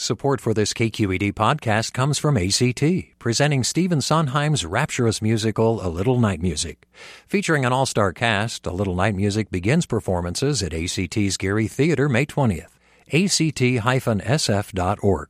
Support for this KQED podcast comes from ACT, presenting Stephen Sondheim's rapturous musical, A Little Night Music. Featuring an all-star cast, A Little Night Music begins performances at ACT's Geary Theater May 20th. act-sf.org.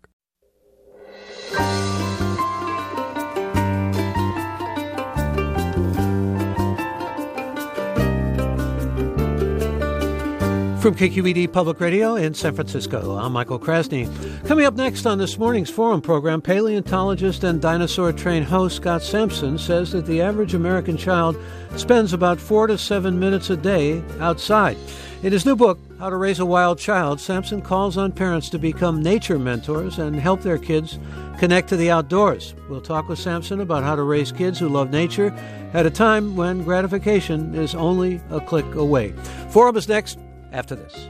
From KQED Public Radio in San Francisco, I'm Michael Krasny. Coming up next on this morning's Forum program, paleontologist and dinosaur train host Scott Sampson says that the average American child spends about 4 to 7 minutes a day outside. In his new book, How to Raise a Wild Child, Sampson calls on parents to become nature mentors and help their kids connect to the outdoors. We'll talk with Sampson about how to raise kids who love nature at a time when gratification is only a click away. Forum is next after this.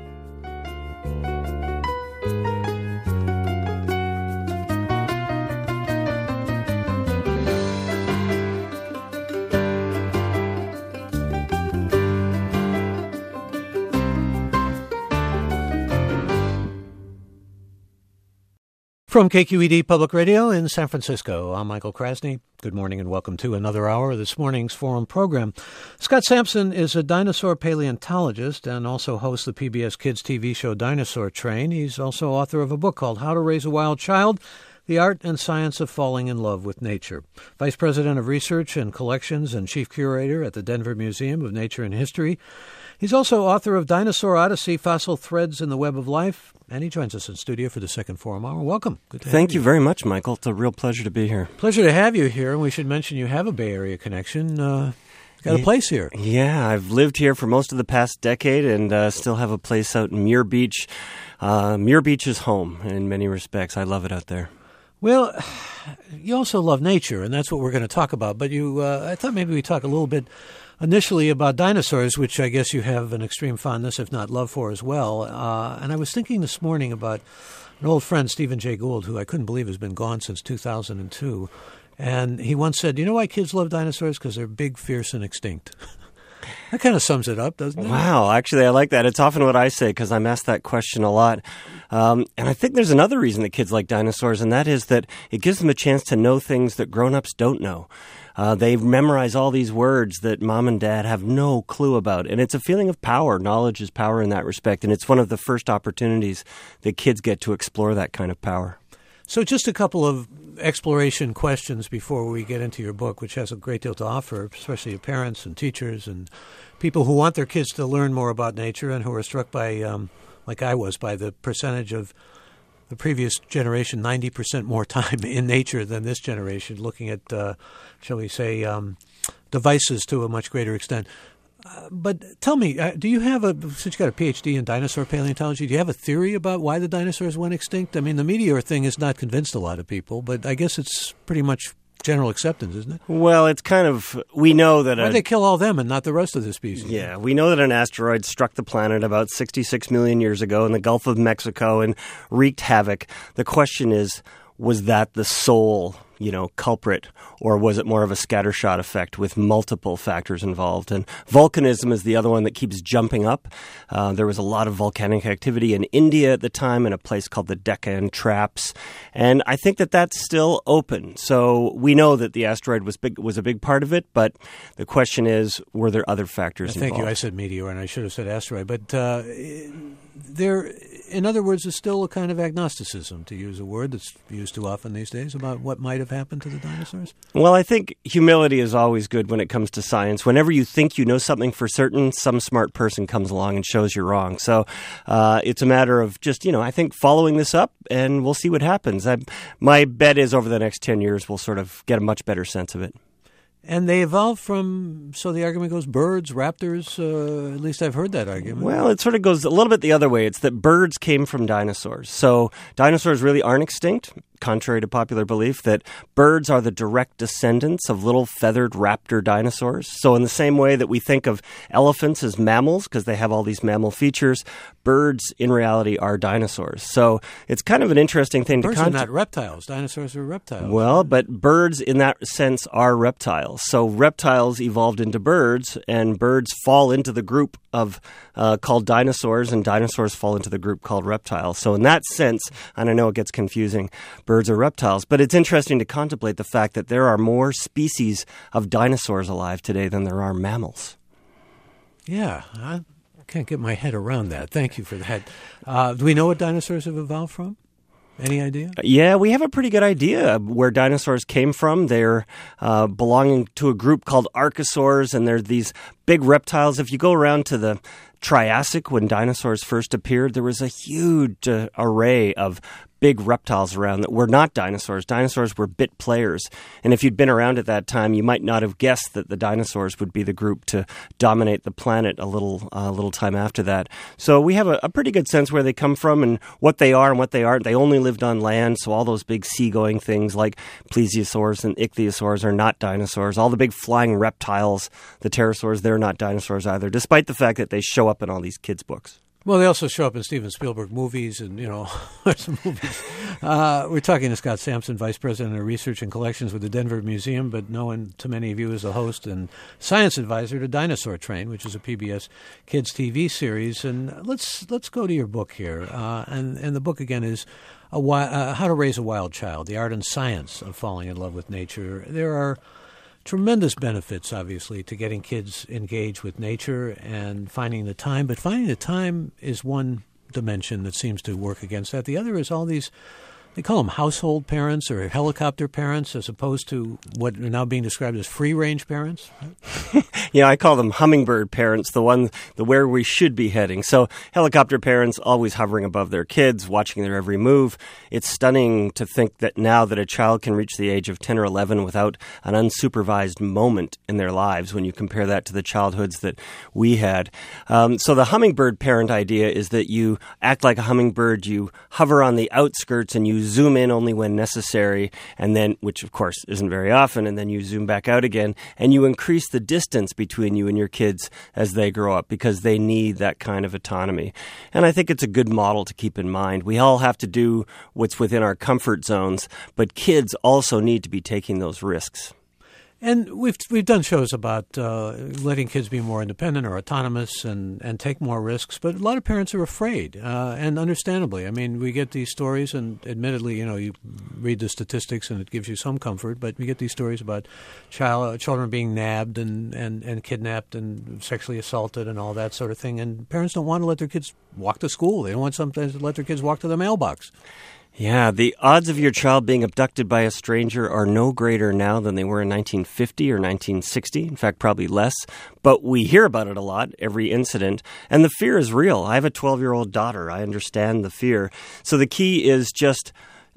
From KQED Public Radio in San Francisco, I'm Michael Krasny. Good morning and welcome to another hour of this morning's Forum program. Scott Sampson is a dinosaur paleontologist and also hosts the PBS Kids TV show Dinosaur Train. He's also author of a book called How to Raise a Wild Child, The Art and Science of Falling in Love with Nature. Vice President of Research and Collections and Chief Curator at the Denver Museum of Nature and History. He's also author of Dinosaur Odyssey, Fossil Threads in the Web of Life, and he joins us in studio for the second Forum Hour. Welcome. Good to have you. Thank you very much, Michael. It's a real pleasure to be here. Pleasure to have you here. And we should mention you have a Bay Area connection. Got a place here. Yeah, I've lived here for most of the past decade and still have a place out in Muir Beach. Muir Beach is home in many respects. I love it out there. Well, you also love nature, and that's what we're going to talk about. But I thought maybe we'd talk a little bit initially about dinosaurs, which I guess you have an extreme fondness, if not love for as well. And I was thinking this morning about an old friend, Stephen Jay Gould, who I couldn't believe has been gone since 2002. And he once said, you know why kids love dinosaurs? Because they're big, fierce, and extinct. That kind of sums it up, doesn't it? Wow. Actually, I like that. It's often what I say because I'm asked that question a lot. And I think there's another reason that kids like dinosaurs, and that is that it gives them a chance to know things that grown-ups don't know. They memorize all these words that mom and dad have no clue about. And it's a feeling of power. Knowledge is power in that respect. And it's one of the first opportunities that kids get to explore that kind of power. So just a couple of exploration questions before we get into your book, which has a great deal to offer, especially to parents and teachers and people who want their kids to learn more about nature and who are struck by, like I was, by the percentage of the previous generation, 90% more time in nature than this generation, looking at, shall we say, devices to a much greater extent. But tell me, do you have since you got a PhD in dinosaur paleontology, do you have a theory about why the dinosaurs went extinct? I mean, the meteor thing has not convinced a lot of people, but I guess it's pretty much general acceptance, isn't it? Well, it's kind of, we know that... Why'd they kill all them and not the rest of the species? Yeah, we know that an asteroid struck the planet about 66 million years ago in the Gulf of Mexico and wreaked havoc. The question is, was that the sole culprit, or was it more of a scattershot effect with multiple factors involved? And volcanism is the other one that keeps jumping up. There was a lot of volcanic activity in India at the time in a place called the Deccan Traps. And I think that that's still open. So we know that the asteroid was a big part of it, but the question is, were there other factors involved? Thank you. I said meteor, and I should have said asteroid. But there, in other words, is still a kind of agnosticism, to use a word that's used too often these days, about what might have happened to the dinosaurs? Well, I think humility is always good when it comes to science. Whenever you think you know something for certain, some smart person comes along and shows you're wrong. So it's a matter of just, I think following this up, and we'll see what happens. My bet is over the next 10 years, we'll sort of get a much better sense of it. And they evolved from, so the argument goes, birds, raptors, at least I've heard that argument. Well, it sort of goes a little bit the other way. It's that birds came from dinosaurs. So dinosaurs really aren't extinct. contrary to popular belief, that birds are the direct descendants of little feathered raptor dinosaurs. So in the same way that we think of elephants as mammals because they have all these mammal features, birds in reality are dinosaurs. So it's kind of an interesting thing birds to are not reptiles. Dinosaurs are reptiles. Well, but birds in that sense are reptiles. So reptiles evolved into birds, and birds fall into the group of called dinosaurs, and dinosaurs fall into the group called reptiles. So in that sense, and I know it gets confusing, birds are reptiles, but it's interesting to contemplate the fact that there are more species of dinosaurs alive today than there are mammals. Yeah, I can't get my head around that. Thank you for that. Do we know what dinosaurs have evolved from? Any idea? Yeah, we have a pretty good idea of where dinosaurs came from. They're belonging to a group called archosaurs, and they're these big reptiles. If you go around to the Triassic, when dinosaurs first appeared, there was a huge array of big reptiles around that were not dinosaurs. Dinosaurs were bit players. And if you'd been around at that time, you might not have guessed that the dinosaurs would be the group to dominate the planet a little time after that. So we have a pretty good sense where they come from and what they are and what they aren't. They only lived on land, so all those big seagoing things like plesiosaurs and ichthyosaurs are not dinosaurs. All the big flying reptiles, the pterosaurs, they're not dinosaurs either, despite the fact that they show up in all these kids' books. Well, they also show up in Steven Spielberg movies and, some movies. We're talking to Scott Sampson, Vice President of Research and Collections with the Denver Museum, but known to many of you as a host and science advisor to Dinosaur Train, which is a PBS Kids TV series. And let's go to your book here. And the book, again, is How to Raise a Wild Child, The Art and Science of Falling in Love with Nature. There are tremendous benefits, obviously, to getting kids engaged with nature and finding the time. But finding the time is one dimension that seems to work against that. The other is all these, they call them household parents or helicopter parents as opposed to what are now being described as free-range parents. Yeah, I call them hummingbird parents, the where we should be heading. So helicopter parents always hovering above their kids, watching their every move. It's stunning to think that now that a child can reach the age of 10 or 11 without an unsupervised moment in their lives when you compare that to the childhoods that we had. So the hummingbird parent idea is that you act like a hummingbird, you hover on the outskirts and you zoom in only when necessary, and then, which of course isn't very often, and then you zoom back out again, and you increase the distance between you and your kids as they grow up because they need that kind of autonomy. And I think it's a good model to keep in mind. We all have to do what's within our comfort zones, but kids also need to be taking those risks. And we've done shows about letting kids be more independent or autonomous and take more risks, but a lot of parents are afraid, and understandably. I mean, we get these stories, and admittedly, you read the statistics and it gives you some comfort, but we get these stories about children being nabbed and kidnapped and sexually assaulted and all that sort of thing, and parents don't want to let their kids walk to school. They don't want sometimes to let their kids walk to the mailbox. Yeah, the odds of your child being abducted by a stranger are no greater now than they were in 1950 or 1960. In fact, probably less. But we hear about it a lot, every incident. And the fear is real. I have a 12-year-old daughter. I understand the fear. So the key is just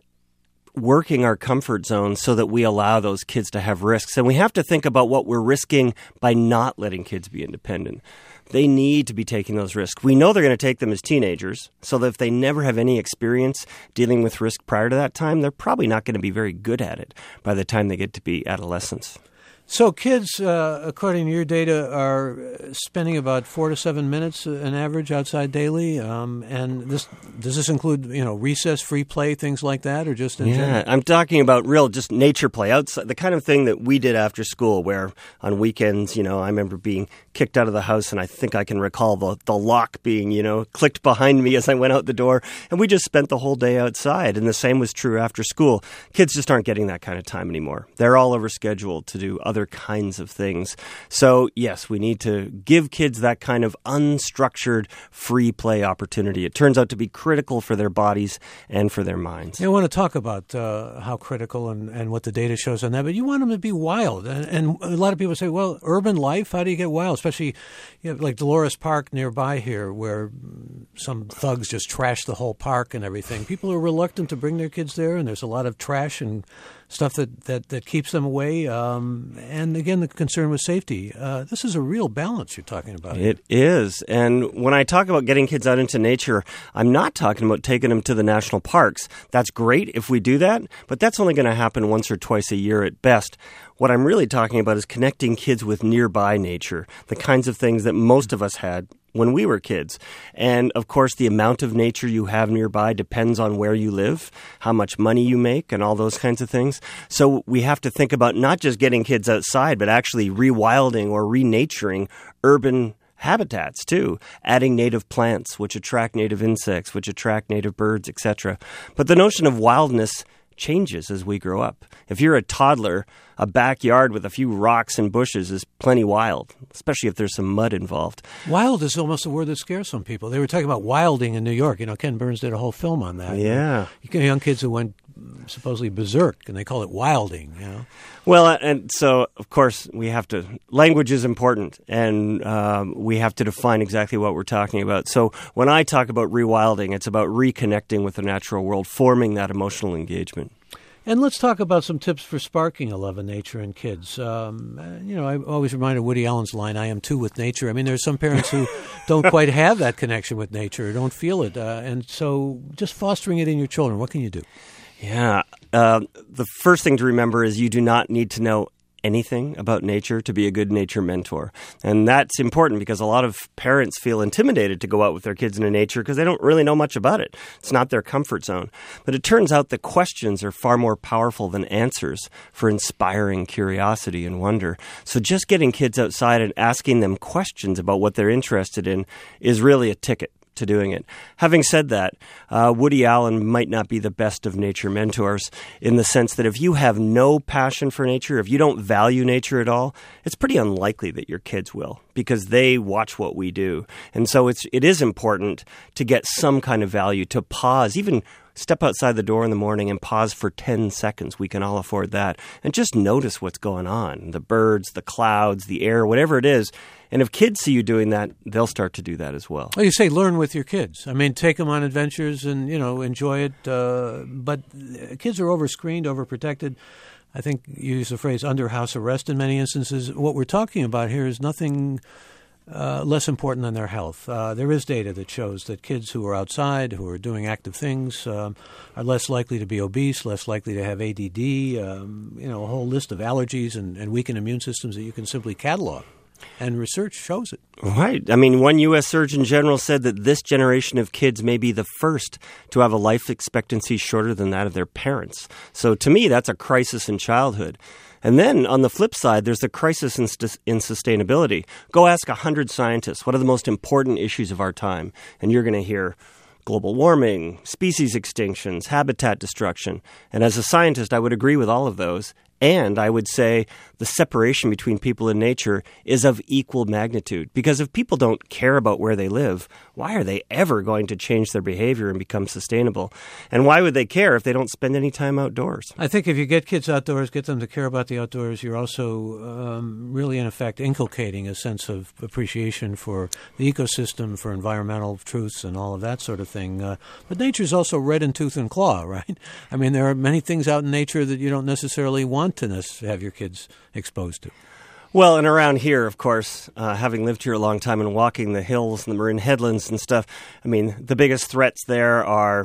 working our comfort zone so that we allow those kids to have risks. And we have to think about what we're risking by not letting kids be independent. They need to be taking those risks. We know they're going to take them as teenagers, so that if they never have any experience dealing with risk prior to that time, they're probably not going to be very good at it by the time they get to be adolescents. So kids, according to your data, are spending about 4 to 7 minutes an average outside daily. And does this include, recess, free play, things like that, or just in general? Yeah, I'm talking about real just nature play, outside, the kind of thing that we did after school, where on weekends, I remember being kicked out of the house, and I think I can recall the lock being, clicked behind me as I went out the door, and we just spent the whole day outside. And the same was true after school. Kids just aren't getting that kind of time anymore. They're all overscheduled to do other kinds of things. So, yes, we need to give kids that kind of unstructured free play opportunity. It turns out to be critical for their bodies and for their minds. I want to talk about how critical and what the data shows on that, but you want them to be wild. And a lot of people say, well, urban life, how do you get wild? Especially like Dolores Park nearby here, where some thugs just trash the whole park and everything. People are reluctant to bring their kids there, and there's a lot of trash and stuff that keeps them away. And again, the concern with safety. This is a real balance you're talking about. It is. And when I talk about getting kids out into nature, I'm not talking about taking them to the national parks. That's great if we do that, but that's only going to happen once or twice a year at best. What I'm really talking about is connecting kids with nearby nature, the kinds of things that most of us had when we were kids. And, of course, the amount of nature you have nearby depends on where you live, how much money you make, and all those kinds of things. So we have to think about not just getting kids outside, but actually rewilding or renaturing urban habitats, too, adding native plants, which attract native insects, which attract native birds, etc. But the notion of wildness changes as we grow up. If you're a toddler, a backyard with a few rocks and bushes is plenty wild, especially if there's some mud involved. Wild is almost a word that scares some people. They were talking about wilding in New York. Ken Burns did a whole film on that. Yeah. You get young kids who went supposedly berserk, and they call it wilding, Well, and so, of course, language is important, and we have to define exactly what we're talking about. So when I talk about rewilding, it's about reconnecting with the natural world, forming that emotional engagement. And let's talk about some tips for sparking a love of nature in kids. I always remind of Woody Allen's line, "I am two with nature." I mean, there's some parents who don't quite have that connection with nature, or don't feel it. And so just fostering it in your children, what can you do? Yeah. The first thing to remember is you do not need to know anything about nature to be a good nature mentor. And that's important because a lot of parents feel intimidated to go out with their kids into nature because they don't really know much about it. It's not their comfort zone. But it turns out that questions are far more powerful than answers for inspiring curiosity and wonder. So just getting kids outside and asking them questions about what they're interested in is really a ticket to doing it. Having said that, Woody Allen might not be the best of nature mentors in the sense that if you have no passion for nature, if you don't value nature at all, it's pretty unlikely that your kids will because they watch what we do. And so it is important to get some kind of value, to pause, even step outside the door in the morning and pause for 10 seconds. We can all afford that. And just notice what's going on, the birds, the clouds, the air, whatever it is. And if kids see you doing that, they'll start to do that as well. Well, you say learn with your kids. I mean, take them on adventures and, enjoy it. But kids are over-screened, overprotected. I think you use the phrase under house arrest in many instances. What we're talking about here is nothing less important than their health. There is data that shows that kids who are outside, who are doing active things, are less likely to be obese, less likely to have ADD, a whole list of allergies and weakened immune systems that you can simply catalog. And research shows it. Right. I mean, one U.S. Surgeon General said that this generation of kids may be the first to have a life expectancy shorter than that of their parents. So to me, that's a crisis in childhood. And then on the flip side, there's the crisis in sustainability. Go ask 100 scientists, what are the most important issues of our time? And you're going to hear global warming, species extinctions, habitat destruction. And as a scientist, I would agree with all of those. And I would say the separation between people and nature is of equal magnitude. Because if people don't care about where they live, why are they ever going to change their behavior and become sustainable? And why would they care if they don't spend any time outdoors? I think if you get kids outdoors, get them to care about the outdoors, you're also really, in effect, inculcating a sense of appreciation for the ecosystem, for environmental truths and all of that sort of thing. But nature's also red in tooth and claw, right? I mean, there are many things out in nature that you don't necessarily want to have your kids exposed to. Well, and around here, of course, having lived here a long time and walking the hills and the Marin Headlands and stuff, I mean, the biggest threats there are,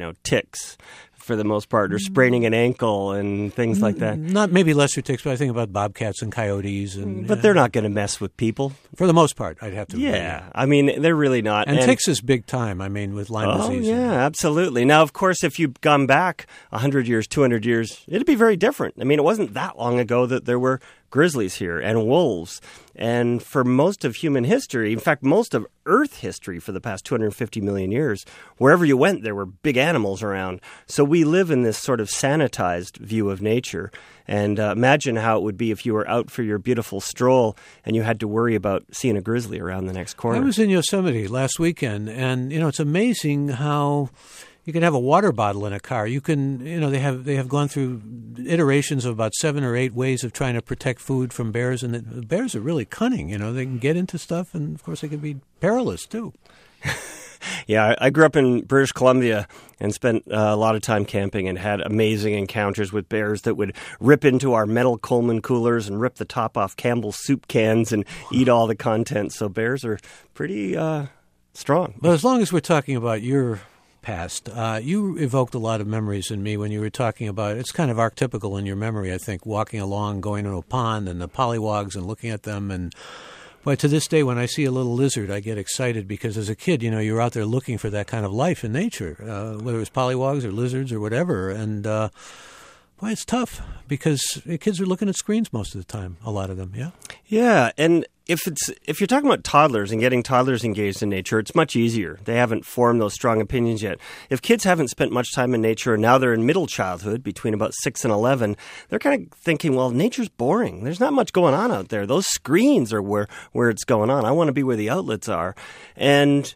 ticks for the most part, or spraining an ankle and things like that. Not maybe lesser ticks, but I think about bobcats and coyotes. But they're not going to mess with people. For the most part, I'd have to agree. Yeah, I mean, they're really not. And ticks is big time, I mean, with Lyme disease. Oh, yeah, absolutely. Now, of course, if you've gone back 100 years, 200 years, it'd be very different. I mean, it wasn't that long ago that there were grizzlies here and wolves. And for most of human history, in fact, most of Earth history for the past 250 million years, wherever you went, there were big animals around. So we live in this sort of sanitized view of nature. And imagine how it would be if you were out for your beautiful stroll and you had to worry about seeing a grizzly around the next corner. I was in Yosemite last weekend, and, it's amazing how you can have a water bottle in a car. You can, they have gone through iterations of about 7 or 8 ways of trying to protect food from bears, and the bears are really cunning. They can get into stuff, and of course they can be perilous too. Yeah, I grew up in British Columbia and spent a lot of time camping and had amazing encounters with bears that would rip into our metal Coleman coolers and rip the top off Campbell's soup cans and eat all the contents. So bears are pretty strong. But as long as we're talking about your past, you evoked a lot of memories in me when you were talking about, it's kind of archetypical in your memory, I think, walking along, going to a pond and the pollywogs and looking at them. And boy, to this day, when I see a little lizard, I get excited because as a kid, you know, you're out there looking for that kind of life in nature, whether it was pollywogs or lizards or whatever. And boy, it's tough because kids are looking at screens most of the time, a lot of them, yeah? Yeah, and if you're talking about toddlers and getting toddlers engaged in nature, it's much easier. They haven't formed those strong opinions yet. If kids haven't spent much time in nature and now they're in middle childhood, between about 6 and 11, they're kind of thinking, well, nature's boring. There's not much going on out there. Those screens are where it's going on. I want to be where the outlets are. And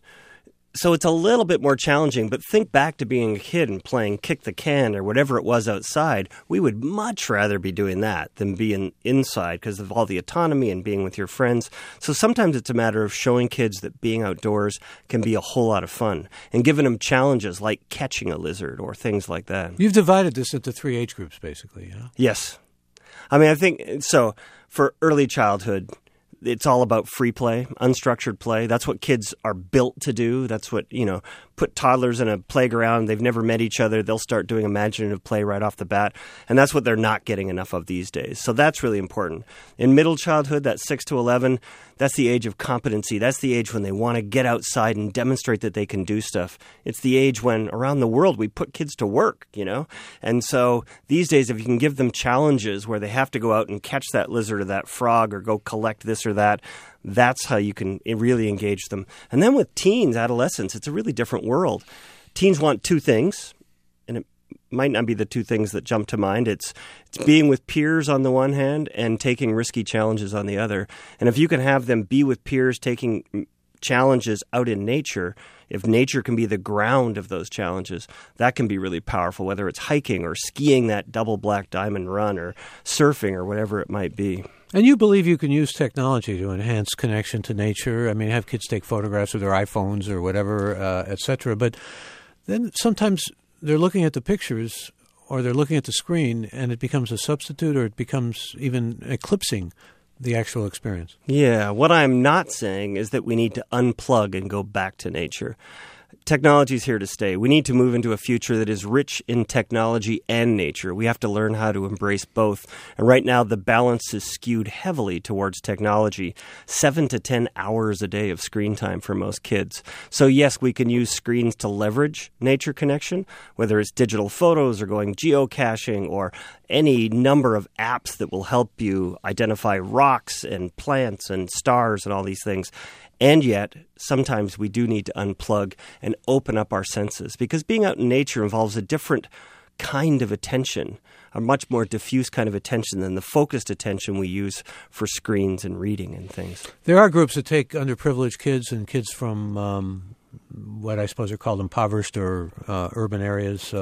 so it's a little bit more challenging, but think back to being a kid and playing kick the can or whatever it was outside. We would much rather be doing that than being inside because of all the autonomy and being with your friends. So sometimes it's a matter of showing kids that being outdoors can be a whole lot of fun and giving them challenges like catching a lizard or things like that. You've divided this into 3 age groups, basically, yeah? Yes. I mean, I think so for early childhood, it's all about free play, unstructured play. That's what kids are built to do. That's what, put toddlers in a playground. They've never met each other. They'll start doing imaginative play right off the bat. And that's what they're not getting enough of these days. So that's really important. In middle childhood, that's 6 to 11, that's the age of competency. That's the age when they want to get outside and demonstrate that they can do stuff. It's the age when around the world we put kids to work, And so these days, if you can give them challenges where they have to go out and catch that lizard or that frog or go collect this or that, that's how you can really engage them. And then with teens, adolescents, it's a really different world. Teens want 2 things, and it might not be the 2 things that jump to mind. It's being with peers on the one hand and taking risky challenges on the other. And if you can have them be with peers taking challenges out in nature, if nature can be the ground of those challenges, that can be really powerful, whether it's hiking or skiing that double black diamond run or surfing or whatever it might be. And you believe you can use technology to enhance connection to nature? I mean, have kids take photographs with their iPhones or whatever, et cetera. But then sometimes they're looking at the pictures or they're looking at the screen and it becomes a substitute or it becomes even eclipsing the actual experience. Yeah, what I'm not saying is that we need to unplug and go back to nature. Technology is here to stay. We need to move into a future that is rich in technology and nature. We have to learn how to embrace both. And right now, the balance is skewed heavily towards technology. 7 to 10 hours a day of screen time for most kids. So yes, we can use screens to leverage nature connection, whether it's digital photos or going geocaching or any number of apps that will help you identify rocks and plants and stars and all these things. And yet, sometimes we do need to unplug and open up our senses because being out in nature involves a different kind of attention, a much more diffuse kind of attention than the focused attention we use for screens and reading and things. There are groups that take underprivileged kids and kids from what I suppose are called impoverished or urban areas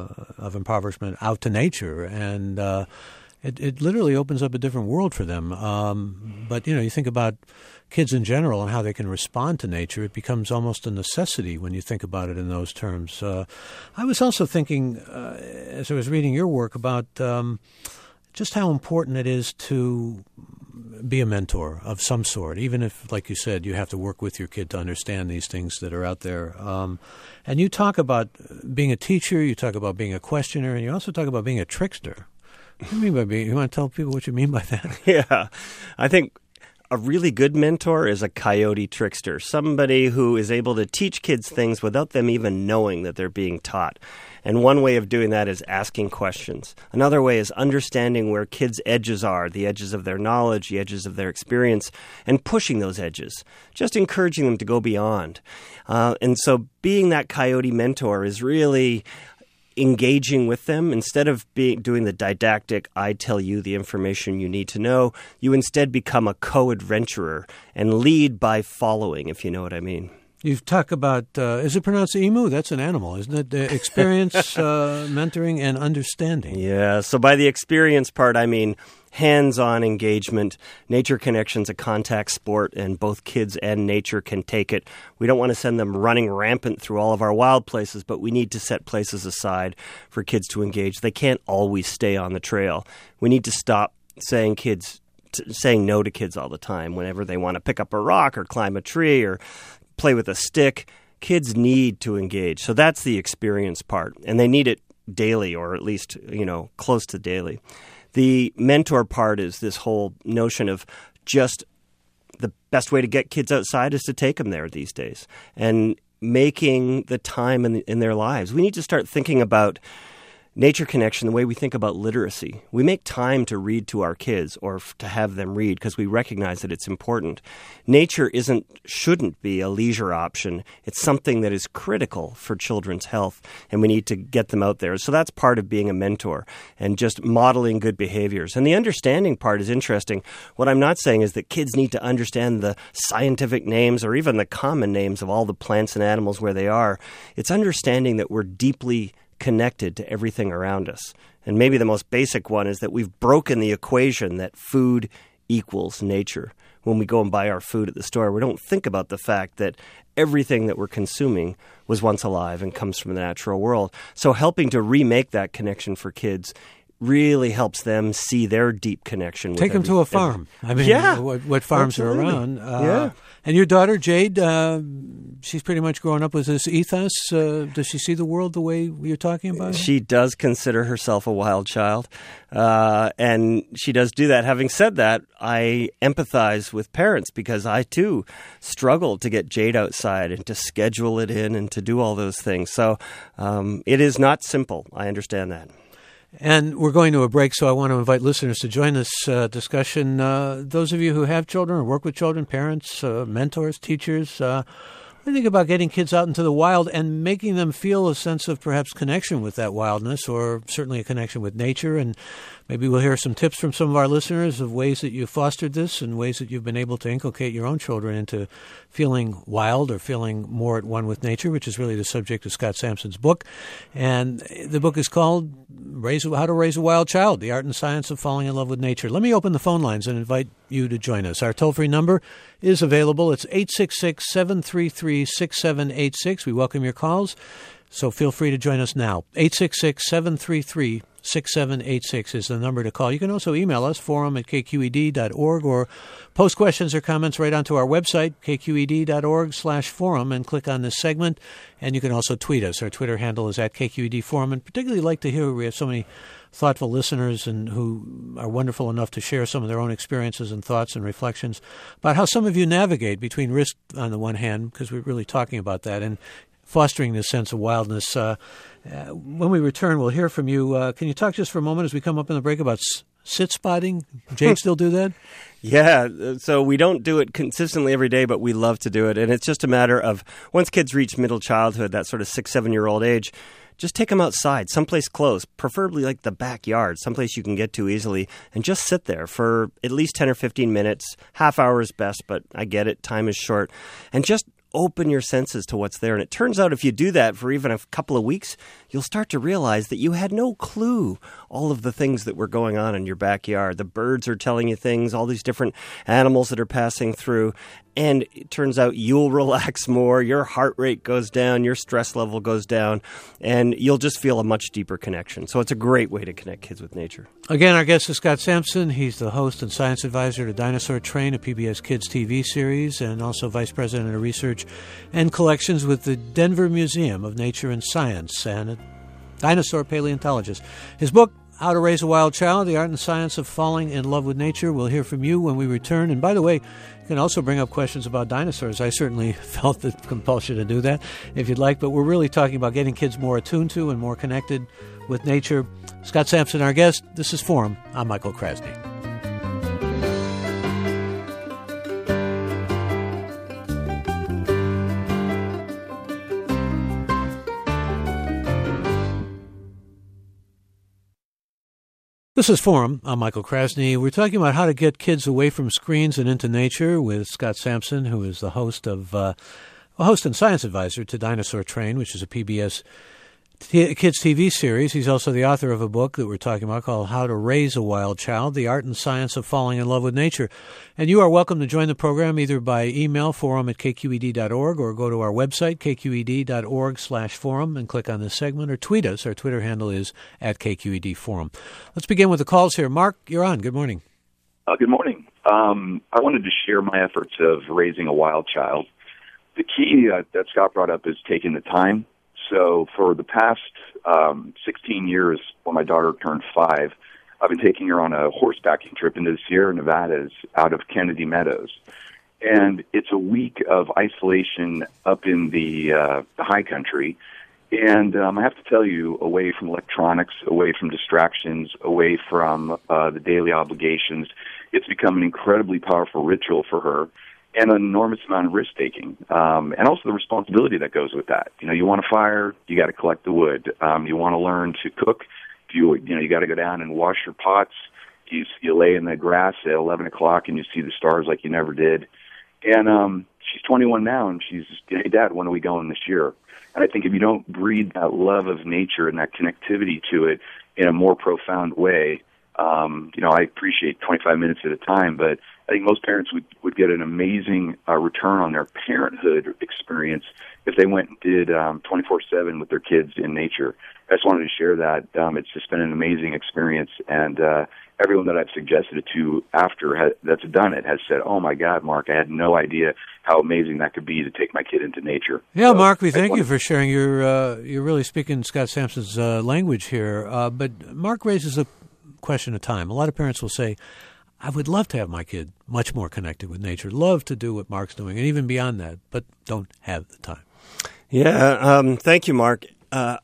of impoverishment out to nature. And it literally opens up a different world for them. But, you think about kids in general and how they can respond to nature. It becomes almost a necessity when you think about it in those terms. I was also thinking, as I was reading your work, about just how important it is to be a mentor of some sort, even if, like you said, you have to work with your kid to understand these things that are out there. And you talk about being a teacher, you talk about being a questioner, and you also talk about being a trickster. What do you mean by being? You want to tell people what you mean by that? Yeah, I think a really good mentor is a coyote trickster, somebody who is able to teach kids things without them even knowing that they're being taught. And one way of doing that is asking questions. Another way is understanding where kids' edges are, the edges of their knowledge, the edges of their experience, and pushing those edges, just encouraging them to go beyond. And so being that coyote mentor is really engaging with them. Instead of doing the didactic, I tell you the information you need to know, you instead become a co-adventurer and lead by following, if you know what I mean. You talk about, is it pronounced emu? That's an animal, isn't it? Experience, mentoring, and understanding. Yeah, so by the experience part, I mean hands-on engagement. Nature Connection's a contact sport, and both kids and nature can take it. We don't want to send them running rampant through all of our wild places, but we need to set places aside for kids to engage. They can't always stay on the trail. We need to stop saying no to kids all the time whenever they want to pick up a rock or climb a tree or play with a stick. Kids need to engage. So that's the experience part. And they need it daily, or at least, close to daily. The mentor part is this whole notion of just the best way to get kids outside is to take them there these days. And making the time in their lives. We need to start thinking about Nature Connection the way we think about literacy. We make time to read to our kids or to have them read because we recognize that it's important. Nature shouldn't be a leisure option. It's something that is critical for children's health, and we need to get them out there. So that's part of being a mentor and just modeling good behaviors. And the understanding part is interesting. What I'm not saying is that kids need to understand the scientific names or even the common names of all the plants and animals where they are. It's understanding that we're deeply connected to everything around us. And maybe the most basic one is that we've broken the equation that food equals nature. When we go and buy our food at the store, we don't think about the fact that everything that we're consuming was once alive and comes from the natural world. So helping to remake that connection for kids really helps them see their deep connection. Take them to a farm. What farms absolutely. Are around. And your daughter, Jade, she's pretty much grown up with this ethos. Does she see the world the way you're talking about? She does consider herself a wild child, and she does do that. Having said that, I empathize with parents because I, too, struggle to get Jade outside and to schedule it in and to do all those things. So it is not simple. I understand that. And we're going to a break, so I want to invite listeners to join this discussion. Those of you who have children or work with children, parents, mentors, teachers, I think about getting kids out into the wild and making them feel a sense of perhaps connection with that wildness, or certainly a connection with nature. And maybe we'll hear some tips from some of our listeners of ways that you've fostered this and ways that you've been able to inculcate your own children into feeling wild or feeling more at one with nature, which is really the subject of Scott Sampson's book. And the book is called How to Raise a Wild Child, The Art and Science of Falling in Love with Nature. Let me open the phone lines and invite you to join us. Our toll-free number is available. It's 866-733-6786. We welcome your calls, so feel free to join us now. 866-733-6786 is the number to call. You can also email us, forum@kqed.org, or post questions or comments right onto our website, kqed.org/forum, and click on this segment. And you can also tweet us. Our Twitter handle is @KQED-forum, and particularly like to hear, we have so many thoughtful listeners and who are wonderful enough to share some of their own experiences and thoughts and reflections about how some of you navigate between risk on the one hand, because we're really talking about that, and fostering this sense of wildness. When we return, we'll hear from you. Can you talk just for a moment as we come up in the break about sit spotting? Jake still do that? Yeah, so we don't do it consistently every day, but we love to do it. And it's just a matter of once kids reach middle childhood, that sort of 6-7-year-old age, just take them outside, someplace close, preferably like the backyard, someplace you can get to easily, and just sit there for at least 10 or 15 minutes. Half hour is best, but I get it. Time is short. And just open your senses to what's there. And it turns out if you do that for even a couple of weeks, you'll start to realize that you had no clue all of the things that were going on in your backyard. The birds are telling you things, all these different animals that are passing through. And it turns out you'll relax more, your heart rate goes down, your stress level goes down, and you'll just feel a much deeper connection. So it's a great way to connect kids with nature. Again, our guest is Scott Sampson. He's the host and science advisor to Dinosaur Train, a PBS Kids TV series, and also vice president of research and collections with the Denver Museum of Nature and Science, and a dinosaur paleontologist. His book, How to Raise a Wild Child, The Art and Science of Falling in Love with Nature. We'll hear from you when we return. And by the way, you can also bring up questions about dinosaurs. I certainly felt the compulsion to do that if you'd like. But we're really talking about getting kids more attuned to and more connected with nature. Scott Sampson, our guest. This is Forum. I'm Michael Krasny. This is Forum. I'm Michael Krasny. We're talking about how to get kids away from screens and into nature with Scott Sampson, who is the host of a host and science advisor to Dinosaur Train, which is a PBS kids TV series. He's also the author of a book that we're talking about called How to Raise a Wild Child, The Art and Science of Falling in Love with Nature. And you are welcome to join the program either by email, forum@kqed.org, or go to our website, kqed.org/forum, and click on this segment, or tweet us. Our Twitter handle is @KQEDforum. Let's begin with the calls here. Mark, you're on. Good morning. Good morning. I wanted to share my efforts of raising a wild child. The key that Scott brought up is taking the time. So for the past 16 years, when my daughter turned 5, I've been taking her on a horsebacking trip into the Sierra Nevadas out of Kennedy Meadows. And it's a week of isolation up in the high country. And I have to tell you, away from electronics, away from distractions, away from the daily obligations, it's become an incredibly powerful ritual for her. And an enormous amount of risk-taking, and also the responsibility that goes with that. You know, you want a fire, you got to collect the wood. You want to learn to cook, you got to go down and wash your pots. You lay in the grass at 11 o'clock and you see the stars like you never did. And she's 21 now, and she's, hey, Dad, when are we going this year? And I think if you don't breed that love of nature and that connectivity to it in a more profound way, I appreciate 25 minutes at a time, but I think most parents would get an amazing return on their parenthood experience if they went and did 24/7 with their kids in nature. I just wanted to share that. It's just been an amazing experience, and everyone that I've suggested it to after that's done it has said, oh, my God, Mark, I had no idea how amazing that could be to take my kid into nature. Yeah, so, Mark, we thank you for sharing. You're really speaking Scott Sampson's language here. But Mark raises a question of time. A lot of parents will say, I would love to have my kid much more connected with nature, love to do what Mark's doing, and even beyond that, but don't have the time. Yeah, thank you, Mark. I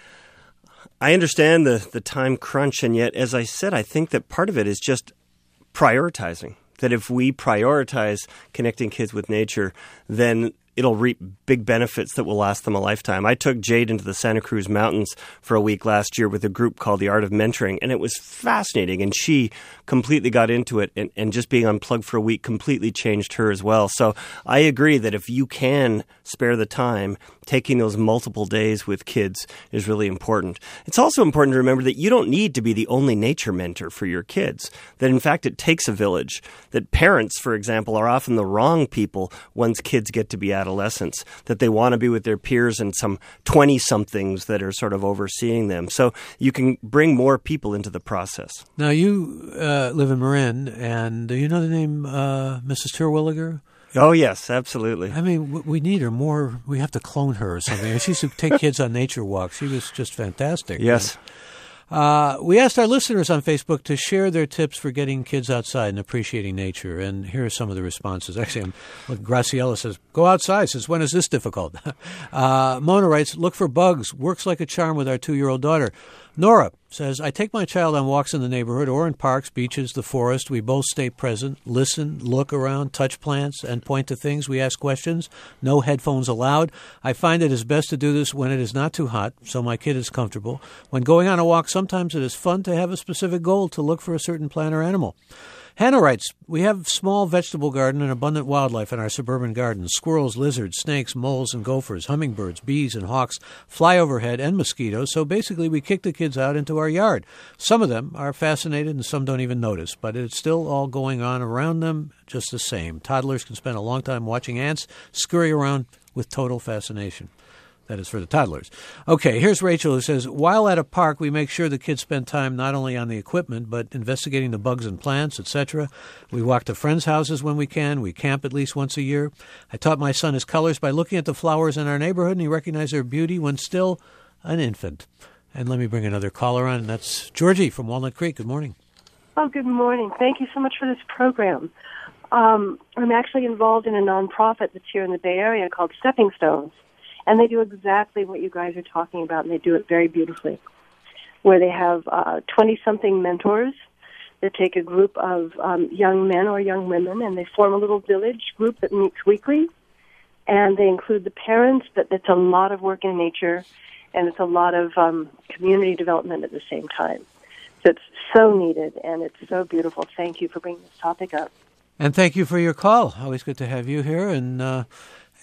understand the time crunch, and yet, as I said, I think that part of it is just prioritizing, that if we prioritize connecting kids with nature, then it'll reap big benefits that will last them a lifetime. I took Jade into the Santa Cruz Mountains for a week last year with a group called The Art of Mentoring, and it was fascinating, and she completely got into it, and just being unplugged for a week completely changed her as well. So I agree that if you can spare the time, taking those multiple days with kids is really important. It's also important to remember that you don't need to be the only nature mentor for your kids, that in fact it takes a village, that parents, for example, are often the wrong people once kids get to be adolescents, that they want to be with their peers and some 20-somethings that are sort of overseeing them. So you can bring more people into the process. Now, you live in Marin, and do you know the name Mrs. Terwilliger? Oh, yes, absolutely. I mean, we need her more. We have to clone her or something. She used to take kids on nature walks. She was just fantastic. Yes. We asked our listeners on Facebook to share their tips for getting kids outside and appreciating nature, and here are some of the responses. Actually, Graciela says, go outside. Says, when is this difficult? Mona writes, look for bugs. Works like a charm with our 2-year-old daughter. Nora says, I take my child on walks in the neighborhood or in parks, beaches, the forest. We both stay present, listen, look around, touch plants, and point to things. We ask questions. No headphones allowed. I find it is best to do this when it is not too hot, so my kid is comfortable. When going on a walk, sometimes it is fun to have a specific goal to look for a certain plant or animal. Hannah writes, we have small vegetable garden and abundant wildlife in our suburban gardens. Squirrels, lizards, snakes, moles, and gophers, hummingbirds, bees, and hawks fly overhead, and mosquitoes. So basically we kick the kids out into our yard. Some of them are fascinated and some don't even notice, but it's still all going on around them just the same. Toddlers can spend a long time watching ants scurry around with total fascination. That is for the toddlers. Okay, here's Rachel who says, while at a park, we make sure the kids spend time not only on the equipment, but investigating the bugs and plants, etc. We walk to friends' houses when we can. We camp at least once a year. I taught my son his colors by looking at the flowers in our neighborhood, and he recognized their beauty when still an infant. And let me bring another caller on, and that's Georgie from Walnut Creek. Good morning. Oh, good morning. Thank you so much for this program. I'm actually involved in a nonprofit that's here in the Bay Area called Stepping Stones. And they do exactly what you guys are talking about, and they do it very beautifully, where they have 20-something mentors that take a group of young men or young women, and they form a little village group that meets weekly, and they include the parents, but it's a lot of work in nature, and it's a lot of community development at the same time. So it's so needed, and it's so beautiful. Thank you for bringing this topic up. And thank you for your call. Always good to have you here, and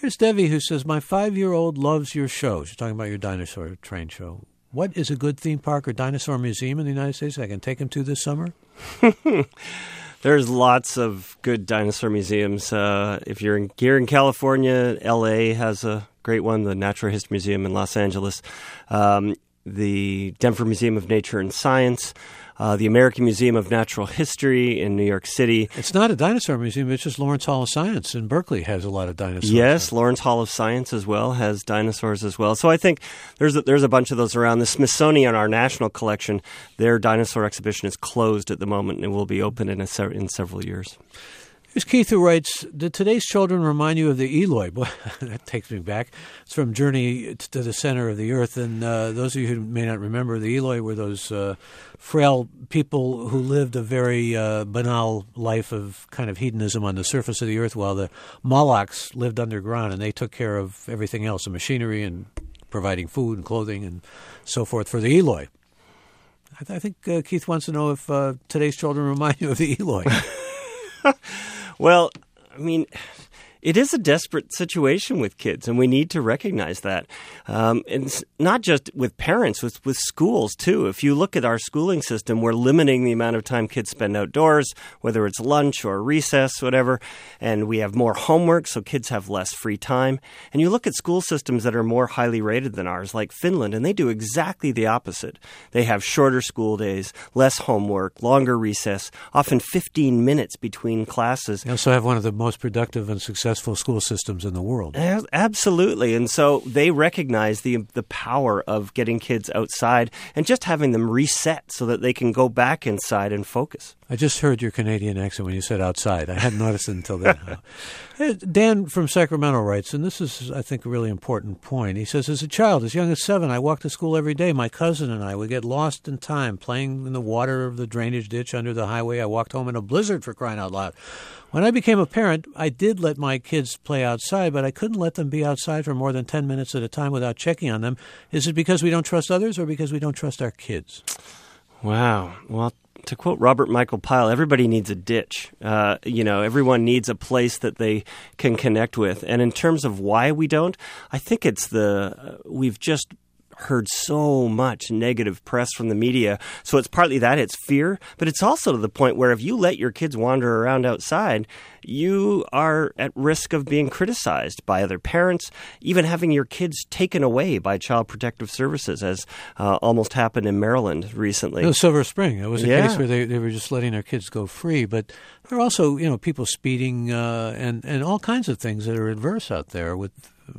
Here's Debbie who says, my 5-year-old loves your show. She's talking about your dinosaur train show. What is a good theme park or dinosaur museum in the United States I can take him to this summer? There's lots of good dinosaur museums. If you're here in California, L.A. has a great one, the Natural History Museum in Los Angeles, the Denver Museum of Nature and Science, the American Museum of Natural History in New York City. It's not a dinosaur museum. It's just Lawrence Hall of Science in Berkeley has a lot of dinosaurs. Yes, Lawrence Hall of Science as well has dinosaurs as well. So I think there's a bunch of those around. The Smithsonian, our national collection, their dinosaur exhibition is closed at the moment and will be open in several years. Here's Keith who writes, did today's children remind you of the Eloi? Boy, that takes me back. It's from Journey to the Center of the Earth. And those of you who may not remember, the Eloi were those frail people who lived a very banal life of kind of hedonism on the surface of the earth, while the Molochs lived underground, and they took care of everything else, the machinery and providing food and clothing and so forth for the Eloi. I think Keith wants to know if today's children remind you of the Eloi. Well, I mean, it is a desperate situation with kids, and we need to recognize that. And it's not just with parents, with schools, too. If you look at our schooling system, we're limiting the amount of time kids spend outdoors, whether it's lunch or recess, whatever, and we have more homework, so kids have less free time. And you look at school systems that are more highly rated than ours, like Finland, and they do exactly the opposite. They have shorter school days, less homework, longer recess, often 15 minutes between classes. They also have one of the most productive and successful school systems in the world. Absolutely. And so they recognize the power of getting kids outside and just having them reset so that they can go back inside and focus. I just heard your Canadian accent when you said outside. I hadn't noticed it until then. Dan from Sacramento writes, and this is, I think, a really important point. He says, as a child, as young as 7, I walked to school every day. My cousin and I would get lost in time, playing in the water of the drainage ditch under the highway. I walked home in a blizzard, for crying out loud. When I became a parent, I did let my kids play outside, but I couldn't let them be outside for more than 10 minutes at a time without checking on them. Is it because we don't trust others or because we don't trust our kids? Wow. Well, to quote Robert Michael Pyle, everybody needs a ditch. Everyone needs a place that they can connect with. And in terms of why we don't, I think it's we've just heard so much negative press from the media. So it's partly that, it's fear, but it's also to the point where if you let your kids wander around outside, you are at risk of being criticized by other parents, even having your kids taken away by Child Protective Services, as almost happened in Maryland recently. It was Silver Spring. It was a case where they were just letting their kids go free. But there are also, people speeding and all kinds of things that are adverse out there with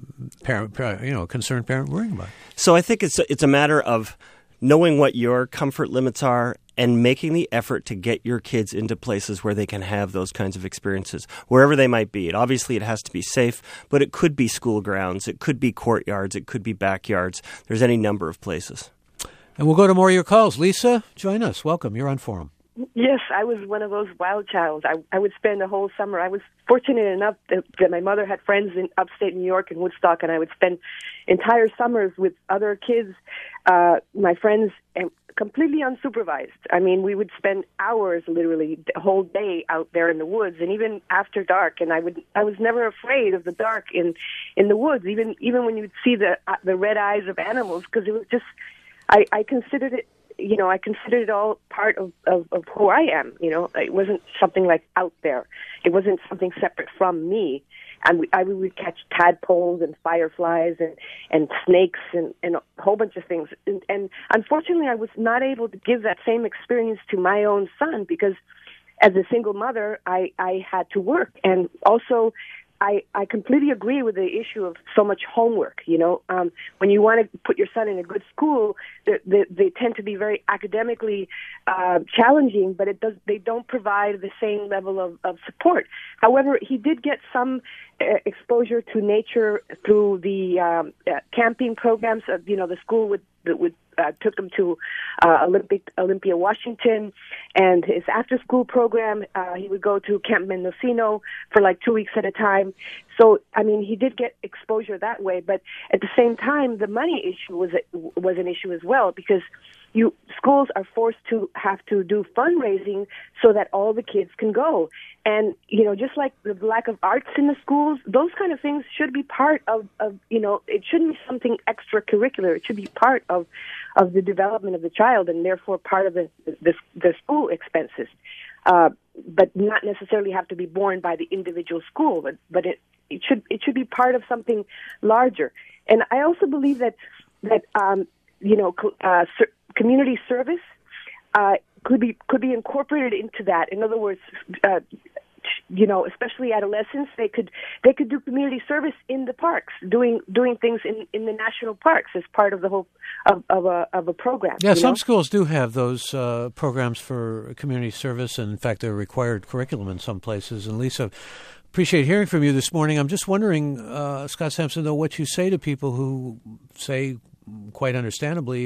concerned parent worrying about it. So I think it's a matter of knowing what your comfort limits are and making the effort to get your kids into places where they can have those kinds of experiences, wherever they might be. Obviously, it has to be safe, but it could be school grounds, it could be courtyards, it could be backyards. There's any number of places. And we'll go to more of your calls. Lisa, join us. Welcome. You're on Forum. Yes, I was one of those wild childs. I would spend the whole summer. I was fortunate enough that my mother had friends in upstate New York and Woodstock, and I would spend entire summers with other kids, my friends, and completely unsupervised. I mean, we would spend hours, literally, the whole day out there in the woods, and even after dark. And I was never afraid of the dark in the woods, even when you'd see the red eyes of animals, because it was just, I considered it. I considered it all part of who I am. It wasn't something like out there. It wasn't something separate from me. And we would catch tadpoles and fireflies and snakes and a whole bunch of things. And unfortunately, I was not able to give that same experience to my own son because as a single mother, I had to work. And also, I completely agree with the issue of so much homework. When you want to put your son in a good school, they tend to be very academically challenging, but they don't provide the same level of support. However, he did get some exposure to nature through the camping programs. The school would took him to Olympia, Washington, and his after-school program, he would go to Camp Mendocino for like 2 weeks at a time. So, he did get exposure that way, but at the same time, the money issue was an issue as well, because schools are forced to have to do fundraising so that all the kids can go. And, just like the lack of arts in the schools, those kind of things should be part of it shouldn't be something extracurricular. It should be part of the development of the child, and therefore part of the school expenses. But not necessarily have to be borne by the individual school, but it should be part of something larger. And I also believe that community service could be incorporated into that. In other words, especially adolescents, they could do community service in the parks, doing things in the national parks as part of the whole of a program. Yeah, some schools do have those programs for community service, and in fact, they're required curriculum in some places. And Lisa, appreciate hearing from you this morning. I'm just wondering, Scott Sampson, though, what you say to people who say, quite understandably,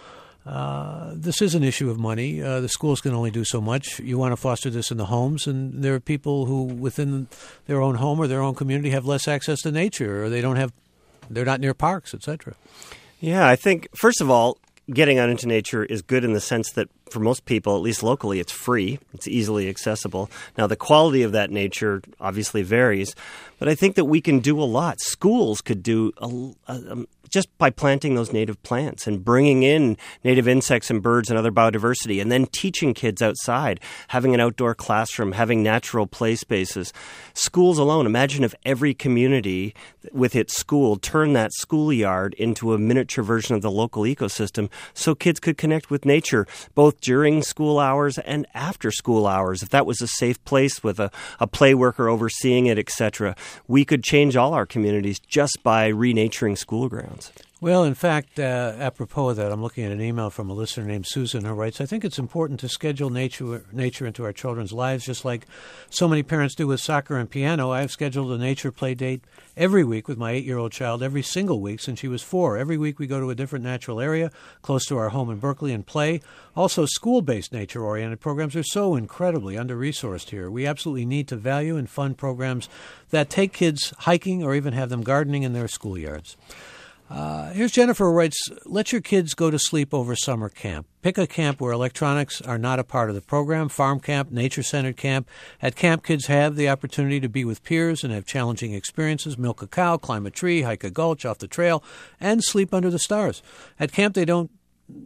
this is an issue of money. The schools can only do so much. You want to foster this in the homes, and there are people who within their own home or their own community have less access to nature, or they're not near parks, etc. Yeah, I think, first of all, getting out into nature is good in the sense that for most people, at least locally, it's free. It's easily accessible. Now, the quality of that nature obviously varies, but I think that we can do a lot. Schools could do just by planting those native plants and bringing in native insects and birds and other biodiversity, and then teaching kids outside, having an outdoor classroom, having natural play spaces. Schools alone, imagine if every community with its school turned that schoolyard into a miniature version of the local ecosystem so kids could connect with nature both during school hours and after school hours. If that was a safe place with a play worker overseeing it, etc., we could change all our communities just by renaturing school grounds. Well, in fact, apropos of that, I'm looking at an email from a listener named Susan who writes, I think it's important to schedule nature into our children's lives, just like so many parents do with soccer and piano. I've scheduled a nature play date every week with my 8-year-old child every single week since she was 4. Every week we go to a different natural area close to our home in Berkeley and play. Also, school-based nature-oriented programs are so incredibly under-resourced here. We absolutely need to value and fund programs that take kids hiking or even have them gardening in their schoolyards. Here's Jennifer who writes, let your kids go to sleep over summer camp. Pick a camp where electronics are not a part of the program, farm camp, nature-centered camp. At camp, kids have the opportunity to be with peers and have challenging experiences, milk a cow, climb a tree, hike a gulch off the trail, and sleep under the stars. At camp, they don't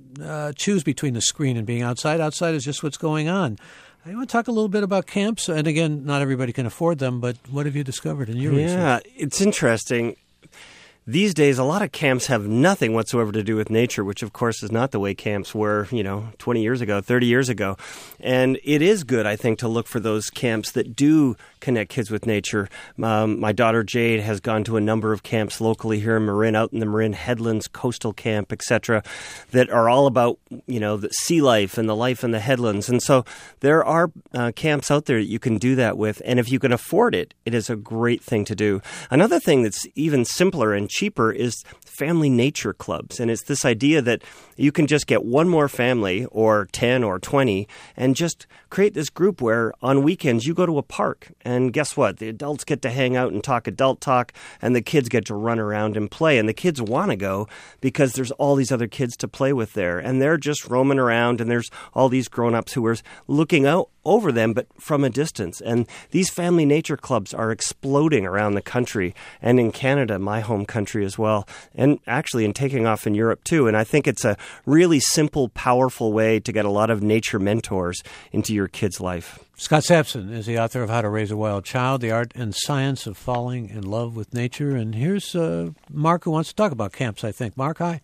choose between the screen and being outside. Outside is just what's going on. I want to talk a little bit about camps. And again, not everybody can afford them, but what have you discovered in your research? Yeah, it's interesting. These days, a lot of camps have nothing whatsoever to do with nature, which, of course, is not the way camps were, 20 years ago, 30 years ago. And it is good, I think, to look for those camps that do connect kids with nature. My daughter Jade has gone to a number of camps locally here in Marin, out in the Marin Headlands, Coastal Camp, etc., that are all about, the sea life and the life in the headlands. And so there are camps out there that you can do that with. And if you can afford it, it is a great thing to do. Another thing that's even simpler and cheaper is family nature clubs. And it's this idea that you can just get one more family or 10 or 20 and just create this group where on weekends you go to a park. And guess what? The adults get to hang out and talk adult talk, and the kids get to run around and play. And the kids want to go because there's all these other kids to play with there. And they're just roaming around, and there's all these grown-ups who are looking out over them, but from a distance. And these family nature clubs are exploding around the country and in Canada, my home country as well, and actually in taking off in Europe too. And I think it's a really simple, powerful way to get a lot of nature mentors into your kid's life. Scott Sampson is the author of How to Raise a Wild Child, The Art and Science of Falling in Love with Nature. And here's Mark who wants to talk about camps, I think. Mark, hi.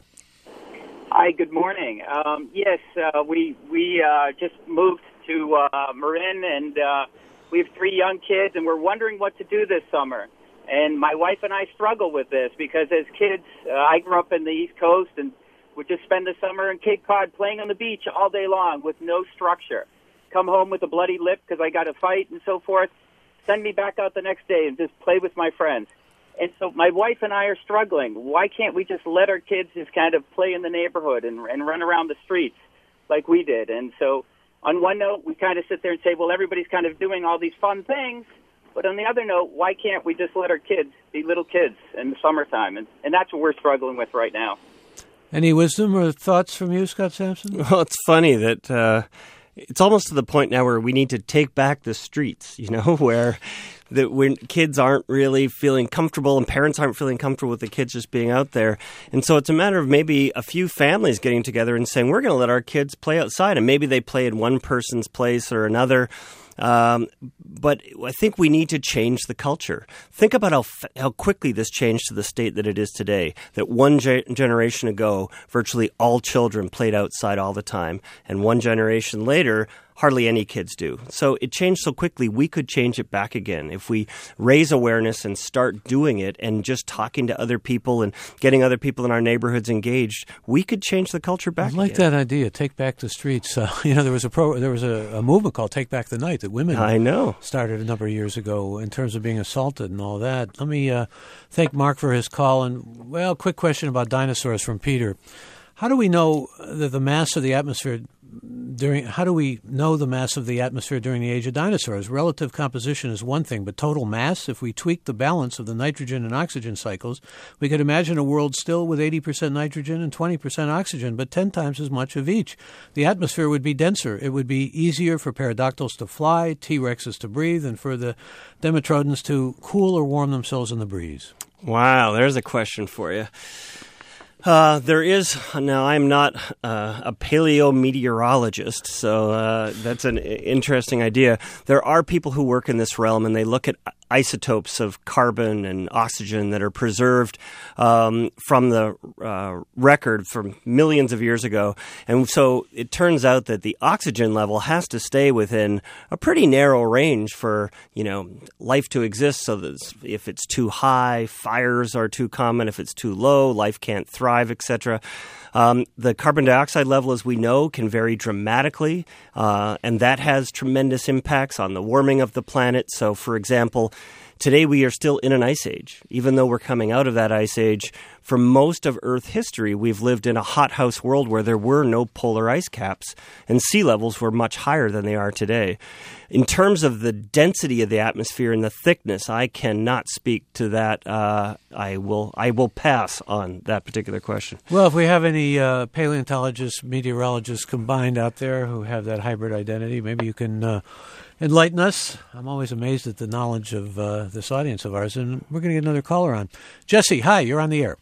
Hi, good morning. Yes, we just moved to Marin, and we have 3 young kids, and we're wondering what to do this summer. And my wife and I struggle with this because as kids, I grew up in the East Coast and would just spend the summer in Cape Cod playing on the beach all day long with no structure. Come home with a bloody lip because I got a fight and so forth. Send me back out the next day and just play with my friends. And so my wife and I are struggling. Why can't we just let our kids just kind of play in the neighborhood and run around the streets like we did? And so on one note, we kind of sit there and say, well, everybody's kind of doing all these fun things. But on the other note, why can't we just let our kids be little kids in the summertime? And that's what we're struggling with right now. Any wisdom or thoughts from you, Scott Sampson? Well, it's funny that it's almost to the point now where we need to take back the streets, where when kids aren't really feeling comfortable and parents aren't feeling comfortable with the kids just being out there. And so it's a matter of maybe a few families getting together and saying, we're going to let our kids play outside. And maybe they play in one person's place or another. But I think we need to change the culture. Think about how quickly this changed to the state that it is today, that one generation ago, virtually all children played outside all the time. And one generation later, hardly any kids do. So it changed so quickly, we could change it back again. If we raise awareness and start doing it and just talking to other people and getting other people in our neighborhoods engaged, we could change the culture back again. I like that idea, take back the streets. There was a movement called Take Back the Night that women started a number of years ago in terms of being assaulted and all that. Let me thank Mark for his call. And, quick question about dinosaurs from Peter. How do we know that the mass of the atmosphere during the age of dinosaurs? Relative composition is one thing, but total mass, if we tweak the balance of the nitrogen and oxygen cycles, we could imagine a world still with 80% nitrogen and 20% oxygen, but 10 times as much of each. The atmosphere would be denser. It would be easier for pterodactyls to fly, T-Rexes to breathe, and for the Dimetrodons to cool or warm themselves in the breeze. Wow, there's a question for you. Now I'm not a paleometeorologist, so that's an interesting idea. There are people who work in this realm, and they look at isotopes of carbon and oxygen that are preserved from the record from millions of years ago. And so it turns out that the oxygen level has to stay within a pretty narrow range for, life to exist. So that if it's too high, fires are too common. If it's too low, life can't thrive, etc. The carbon dioxide level, as we know, can vary dramatically, and that has tremendous impacts on the warming of the planet. So, for example, today we are still in an ice age. Even though we're coming out of that ice age, for most of Earth history, we've lived in a hothouse world where there were no polar ice caps, and sea levels were much higher than they are today. In terms of the density of the atmosphere and the thickness, I cannot speak to that. I will pass on that particular question. Well, if we have any paleontologists, meteorologists combined out there who have that hybrid identity, maybe you can enlighten us. I'm always amazed at the knowledge of this audience of ours, and we're going to get another caller on. Jesse, hi, you're on the air.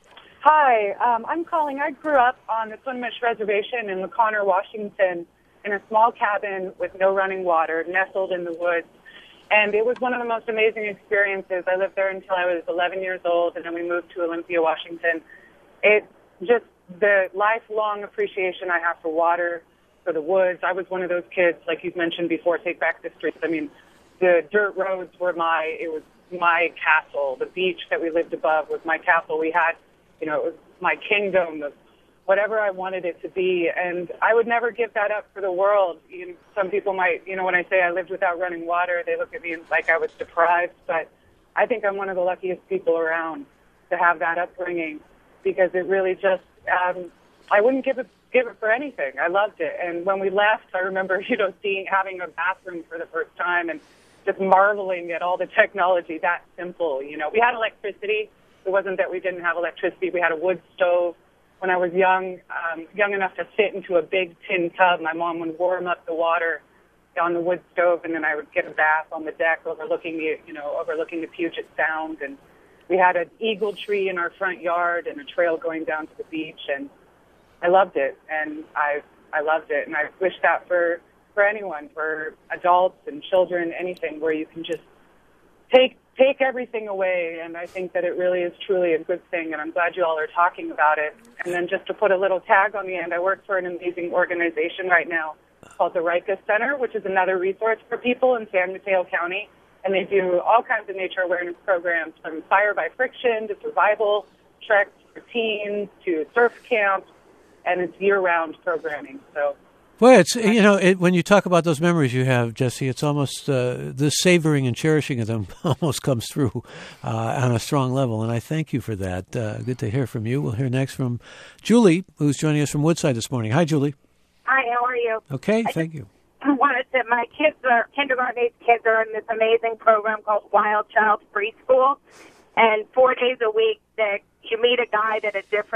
Hi, I'm calling. I grew up on the Swinomish Reservation in LaConner, Washington, in a small cabin with no running water, nestled in the woods. And it was one of the most amazing experiences. I lived there until I was 11 years old, and then we moved to Olympia, Washington. It's just the lifelong appreciation I have for water, for the woods. I was one of those kids, like you've mentioned before, Take Back the Streets. I mean, the dirt roads were it was my castle. The beach that we lived above was my castle. We had, it was my kingdom of whatever I wanted it to be, and I would never give that up for the world. Some people might, when I say I lived without running water, they look at me like I was deprived, but I think I'm one of the luckiest people around to have that upbringing, because it really just, I wouldn't give it for anything. I loved it. And when we left, I remember, having a bathroom for the first time and just marveling at all the technology, that simple. We had electricity. It wasn't that we didn't have electricity. We had a wood stove. When I was young enough to fit into a big tin tub, my mom would warm up the water on the wood stove, and then I would get a bath on the deck overlooking the Puget Sound. And we had an eagle tree in our front yard and a trail going down to the beach, and I loved it, and I loved it, and I wish that for anyone, for adults and children, anything, where you can just take everything away. And I think that it really is truly a good thing, and I'm glad you all are talking about it. And then just to put a little tag on the end, I work for an amazing organization right now called the Rika Center, which is another resource for people in San Mateo County, and they do all kinds of nature awareness programs, from fire by friction to survival treks for teens to surf camps, and it's year-round programming. So, well, it's when you talk about those memories you have, Jesse, it's almost the savoring and cherishing of them almost comes through on a strong level, and I thank you for that. Good to hear from you. We'll hear next from Julie, who's joining us from Woodside this morning. Hi, Julie. Hi, how are you? Okay, thank you. I wanted to. My kids are kindergarten-age kids are in this amazing program called Wild Child Preschool, and 4 days a week you meet a guide at a different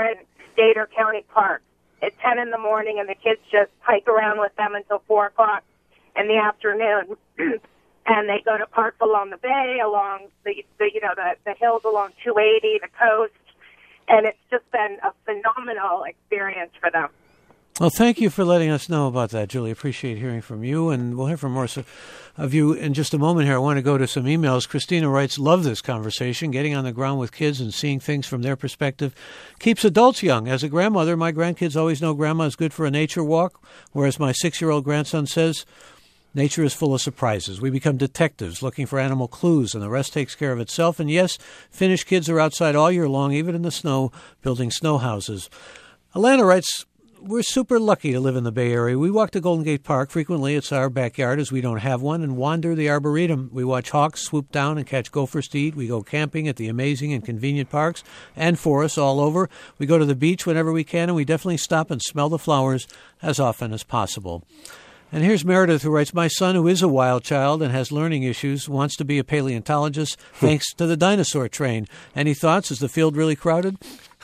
state or county park at 10 in the morning, and the kids just hike around with them until 4 o'clock in the afternoon. And they go to parks along the bay, along the hills along 280, the coast, and it's just been a phenomenal experience for them. Well, thank you for letting us know about that, Julie. Appreciate hearing from you, and we'll hear from more of you in just a moment here. I want to go to some emails. Christina writes, love this conversation. Getting on the ground with kids and seeing things from their perspective keeps adults young. As a grandmother, my grandkids always know Grandma is good for a nature walk, whereas my 6-year-old grandson says nature is full of surprises. We become detectives looking for animal clues, and the rest takes care of itself. And yes, Finnish kids are outside all year long, even in the snow, building snow houses. Alana writes, we're super lucky to live in the Bay Area. We walk to Golden Gate Park. Frequently, it's our backyard as we don't have one, and wander the Arboretum. We watch hawks swoop down and catch gophers to eat. We go camping at the amazing and convenient parks and forests all over. We go to the beach whenever we can, and we definitely stop and smell the flowers as often as possible. And here's Meredith, who writes, my son, who is a wild child and has learning issues, wants to be a paleontologist thanks to the dinosaur train. Any thoughts? Is the field really crowded?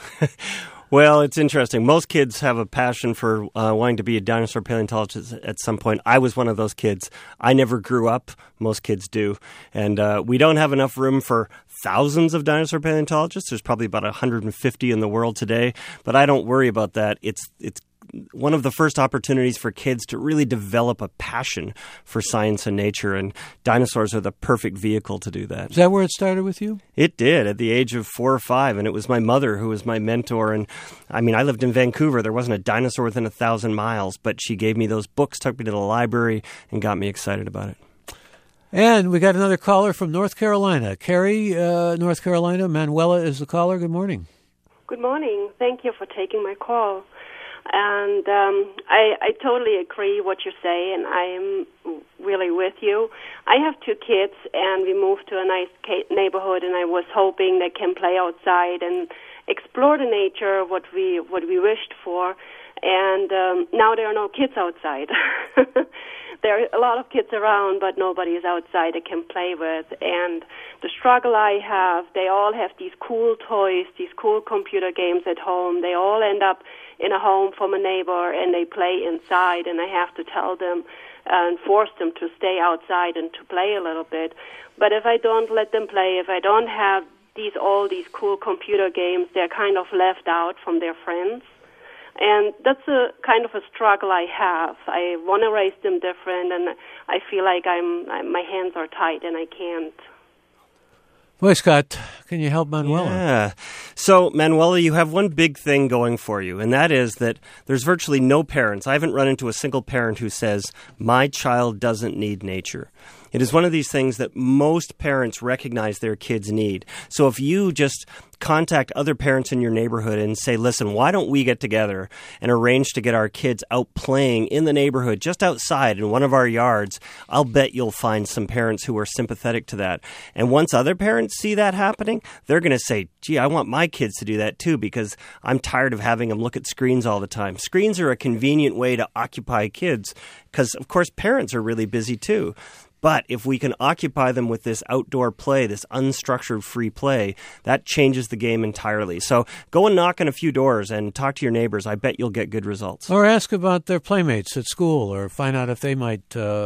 Well, it's interesting. Most kids have a passion for wanting to be a dinosaur paleontologist at some point. I was one of those kids. I never grew up. Most kids do. And we don't have enough room for thousands of dinosaur paleontologists. There's probably about 150 in the world today. But I don't worry about that. It's one of the first opportunities for kids to really develop a passion for science and nature, and dinosaurs are the perfect vehicle to do that. Is that where it started with you? It did, at the age of 4 or 5, and it was my mother who was my mentor. And I mean, I lived in Vancouver. There wasn't a dinosaur within 1,000 miles, but she gave me those books, took me to the library, and got me excited about it. And we got another caller from North Carolina. Carrie, North Carolina. Manuela is the caller. Good morning. Good morning. Thank you for taking my call. And I totally agree what you say, and I'm really with you. I have 2 kids, and we moved to a nice neighborhood, and I was hoping they can play outside and explore the nature, what we wished for. And now there are no kids outside. There are a lot of kids around, but nobody is outside they can play with. And the struggle I have, they all have these cool toys, these cool computer games at home. They all end up in a home from a neighbor, and they play inside, and I have to tell them and force them to stay outside and to play a little bit. But if I don't let them play, if I don't have all these cool computer games, they're kind of left out from their friends. And that's a kind of a struggle I have. I want to raise them different, and I feel like my hands are tied and I can't. Boy, Scott, can you help Manuela? Yeah. So, Manuela, you have one big thing going for you, and that is that there's virtually no parents. I haven't run into a single parent who says, my child doesn't need nature. It is one of these things that most parents recognize their kids need. So if you just contact other parents in your neighborhood and say, listen, why don't we get together and arrange to get our kids out playing in the neighborhood, just outside in one of our yards, I'll bet you'll find some parents who are sympathetic to that. And once other parents see that happening, they're going to say, gee, I want my kids to do that too, because I'm tired of having them look at screens all the time. Screens are a convenient way to occupy kids because, of course, parents are really busy too. But if we can occupy them with this outdoor play, this unstructured free play, that changes the game entirely. So go and knock on a few doors and talk to your neighbors. I bet you'll get good results. Or ask about their playmates at school, or find out if they might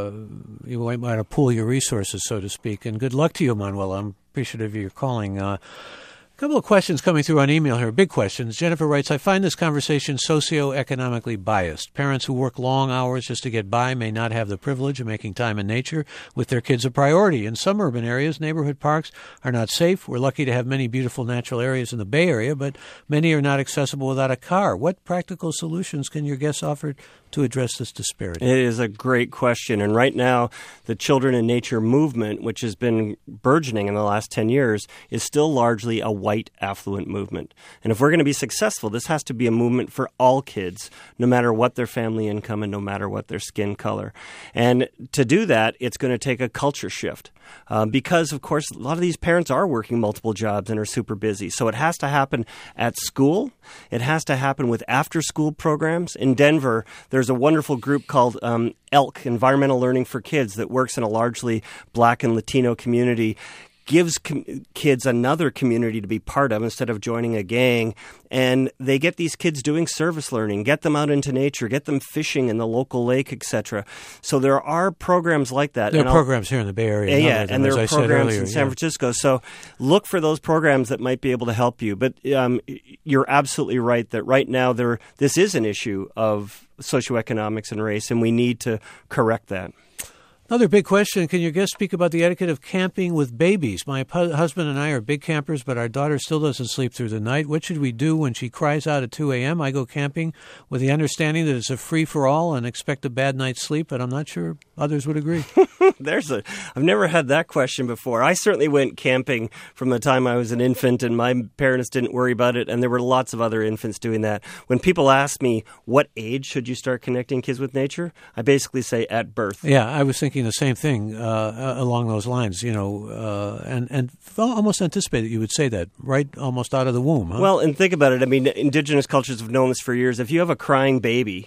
you might pool your resources, so to speak. And good luck to you, Manuela. I'm appreciative of your calling. A couple of questions coming through on email here, big questions. Jennifer writes, I find this conversation socioeconomically biased. Parents who work long hours just to get by may not have the privilege of making time in nature with their kids a priority. In some urban areas, neighborhood parks are not safe. We're lucky to have many beautiful natural areas in the Bay Area, but many are not accessible without a car. What practical solutions can your guests offer to address this disparity? It is a great question. And right now, the Children in Nature movement, which has been burgeoning in the last 10 years, is still largely a white affluent movement. And if we're going to be successful, this has to be a movement for all kids, no matter what their family income and no matter what their skin color. And to do that, it's going to take a culture shift. Because, of course, a lot of these parents are working multiple jobs and are super busy. So it has to happen at school. It has to happen with after-school programs. In Denver, there's a wonderful group called ELK, Environmental Learning for Kids, that works in a largely Black and Latino community, gives kids another community to be part of instead of joining a gang. And they get these kids doing service learning, get them out into nature, get them fishing in the local lake, etc. So there are programs like that. There are programs here in the Bay Area. Yeah, and there are programs in San Francisco. So look for those programs that might be able to help you. But you're absolutely right that right now this is an issue of socioeconomics and race, and we need to correct that. Another big question, can your guest speak about the etiquette of camping with babies? My husband and I are big campers, but our daughter still doesn't sleep through the night. What should we do when she cries out at 2 a.m.? I go camping with the understanding that it's a free-for-all and expect a bad night's sleep, but I'm not sure others would agree. I've never had that question before. I certainly went camping from the time I was an infant, and my parents didn't worry about it, and there were lots of other infants doing that. When people ask me, what age should you start connecting kids with nature? I basically say at birth. Yeah, I was thinking the same thing along those lines, and almost anticipate that you would say that, right, almost out of the womb. Huh? Well, and think about it. I mean, indigenous cultures have known this for years. If you have a crying baby,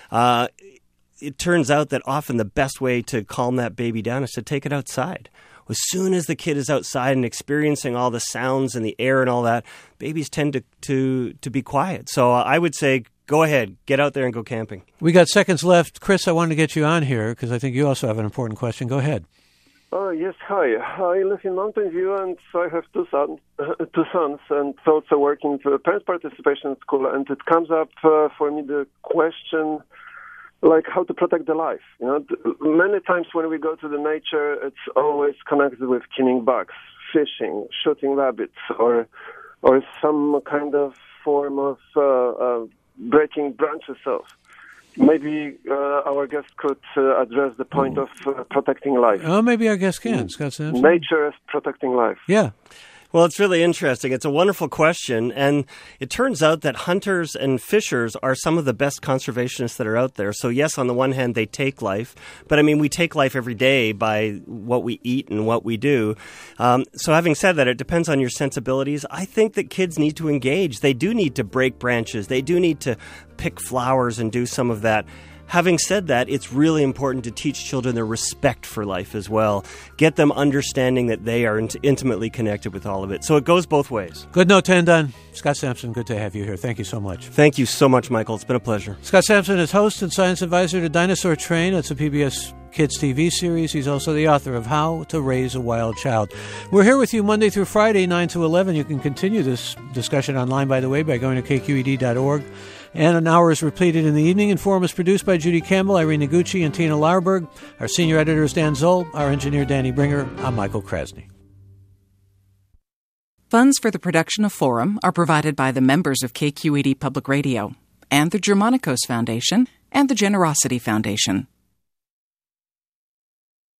it turns out that often the best way to calm that baby down is to take it outside. As soon as the kid is outside and experiencing all the sounds and the air and all that, babies tend to be quiet. So I would say, go ahead, get out there and go camping. We got seconds left. Chris, I wanted to get you on here because I think you also have an important question. Go ahead. Yes, hi. I live in Mountain View, and I have two sons, and also work in the Parents Participation School, and it comes up for me the question, like how to protect the life. Many times when we go to the nature, it's always connected with killing bugs, fishing, shooting rabbits, or some kind of form of breaking branches off. Maybe our guest could address the point of protecting life. Oh, maybe our guest can. Scott Sampson. Nature is protecting life. Yeah. Well, it's really interesting. It's a wonderful question, and it turns out that hunters and fishers are some of the best conservationists that are out there. So yes, on the one hand, they take life, but I mean, we take life every day by what we eat and what we do. So having said that, it depends on your sensibilities. I think that kids need to engage. They do need to break branches. They do need to pick flowers and do some of that. Having said that, it's really important to teach children their respect for life as well. Get them understanding that they are intimately connected with all of it. So it goes both ways. Good note to end on. Scott Sampson, good to have you here. Thank you so much. Thank you so much, Michael. It's been a pleasure. Scott Sampson is host and science advisor to Dinosaur Train. It's a PBS Kids TV series. He's also the author of How to Raise a Wild Child. We're here with you Monday through Friday, 9 to 11. You can continue this discussion online, by the way, by going to kqed.org. And an hour is repeated in the evening. Forum is produced by Judy Campbell, Irene Noguchi, and Tina Lauerberg. Our senior editor is Dan Zoll. Our engineer, Danny Bringer. I'm Michael Krasny. Funds for the production of Forum are provided by the members of KQED Public Radio and the Germanicos Foundation and the Generosity Foundation.